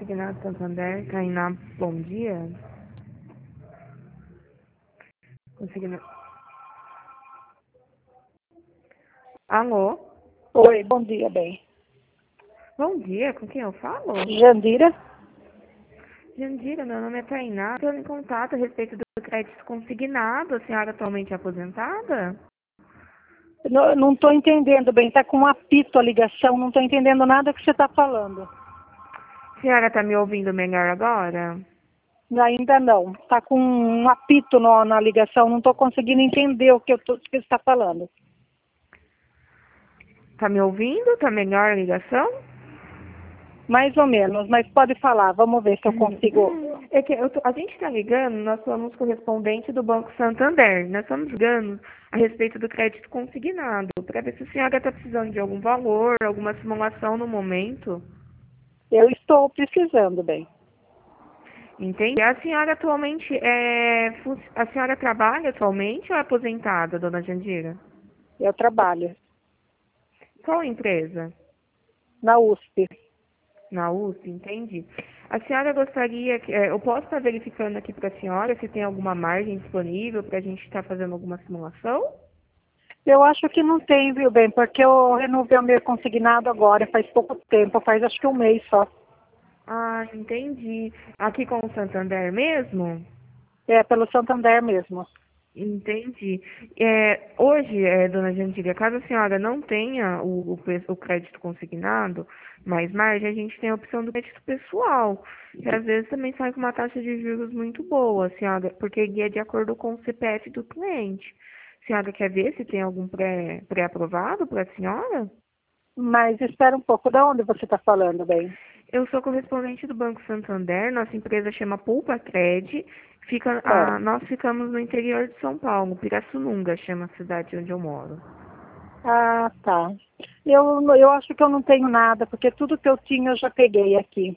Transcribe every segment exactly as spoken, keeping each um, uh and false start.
Consignado Santander, Tainá, bom dia. Consignado. Alô? Oi, bom dia, bem. Bom dia, com quem eu falo? Jandira? Jandira, meu nome é Tainá. Estou em contato a respeito do crédito consignado. A senhora atualmente é aposentada? Não, não estou entendendo bem, está com um apito a ligação, não estou entendendo nada que você está falando. A senhora está me ouvindo melhor agora? Ainda não, está com um apito no, na ligação, não estou conseguindo entender o que, eu tô, o que você está falando. Está me ouvindo? Está melhor a ligação? Mais ou menos, mas pode falar, vamos ver se eu consigo. É que eu tô- a gente está ligando, nós somos correspondente do Banco Santander. Nós estamos ligando a respeito do crédito consignado, para ver se a senhora está precisando de algum valor, alguma simulação no momento. Eu estou precisando, bem. Entende? A senhora atualmente é. fu- A senhora trabalha atualmente ou é aposentada, dona Jandira? Eu trabalho Qual empresa? na U S P. Na U S P, entendi. A senhora gostaria que. eh, Eu posso estar verificando aqui para a senhora se tem alguma margem disponível para a gente estar fazendo alguma simulação? Eu acho que não tem, viu, bem, porque eu renovei o meu consignado agora, faz pouco tempo, faz acho que um mês só. Ah, entendi. Aqui com o Santander mesmo? É, pelo Santander mesmo. Entendi. É, hoje, é, dona Jandira, caso a senhora não tenha o, o, pe- o crédito consignado, mais margem, a gente tem a opção do crédito pessoal, que às vezes também sai com uma taxa de juros muito boa, a senhora, porque guia de acordo com o C P F do cliente. A senhora quer ver se tem algum pré, pré-aprovado para a senhora? Mas espera um pouco, da onde você está falando, bem? Eu sou correspondente do Banco Santander, nossa empresa chama Poupa Cred, fica, Ah, ah, nós ficamos no interior de São Paulo, Pirassununga chama a cidade onde eu moro. ah, tá. Eu, eu acho que eu não tenho nada, porque tudo que eu tinha eu já peguei aqui,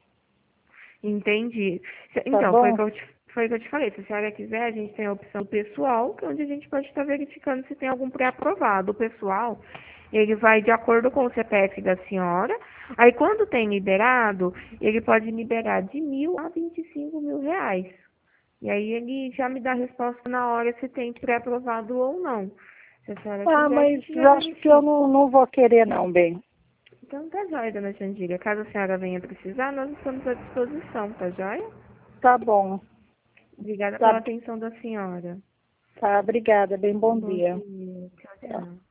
Entendi. Se- tá Então, foi o bom? que eu te, foi o que eu te falei. Se a senhora quiser, a gente tem a opção pessoal, que é onde a gente pode estar verificando se tem algum pré-aprovado. O pessoal, ele vai de acordo com o C P F da senhora. Aí, quando tem liberado, ele pode liberar de mil a vinte e cinco mil reais. E aí, ele já me dá a resposta na hora se tem pré-aprovado ou não. Se a senhora Ah, quiser, a mas gente já acho que eu verifica. não, não vou querer não, bem. Então, tá jóia, dona Xandira. Caso a senhora venha precisar, nós estamos à disposição, tá jóia? Tá bom. Obrigada pela Tá, atenção da senhora. tá, obrigada, bem, bom Bom dia. dia. Tchau, Tchau. tchau.